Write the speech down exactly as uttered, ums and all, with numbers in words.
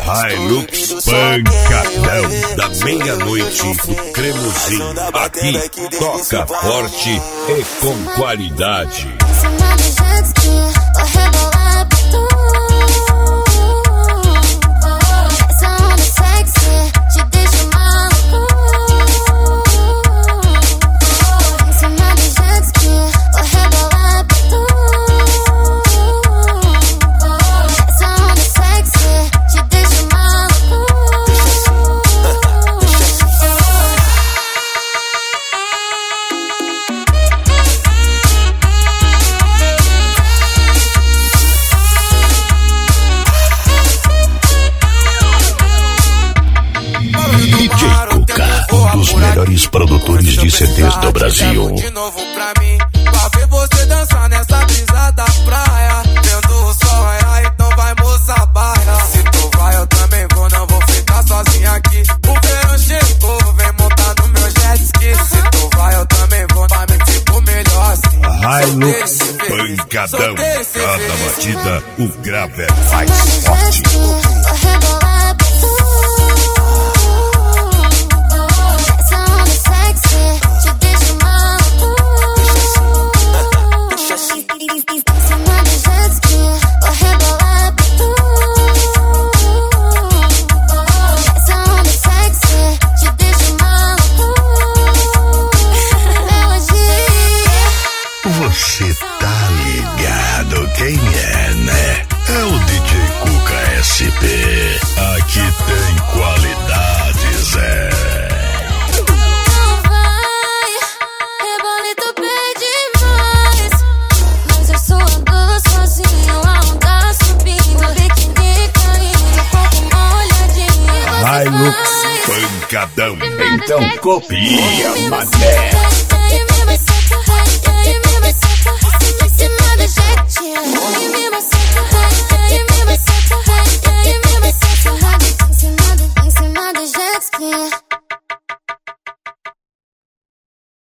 Hilux pancadão da meia-noite do Cremosinho. Aqui toca forte e com qualidade. Melhores produtores de C Ds do Brasil. De novo pra mim, pra ver você dançar nessa brisa da praia, vendo o sol raiar, então vai moça baia. Se tu vai eu também vou, não vou ficar sozinho aqui. O verão chegou, vem montar no meu jet ski. Se tu vai eu também vou, vai me tipo melhor assim. Hilux pancadão, cada batida o grave é mais forte. Você tá ligado quem é, né? É o D J Cuca S P. Aqui tem qualidades, é. Não vai, rebolito pede mais. Mas eu só ando sozinho, a onda subindo, biquíni caindo, pouco molhadinho. Hilux pancadão, então copia, mané.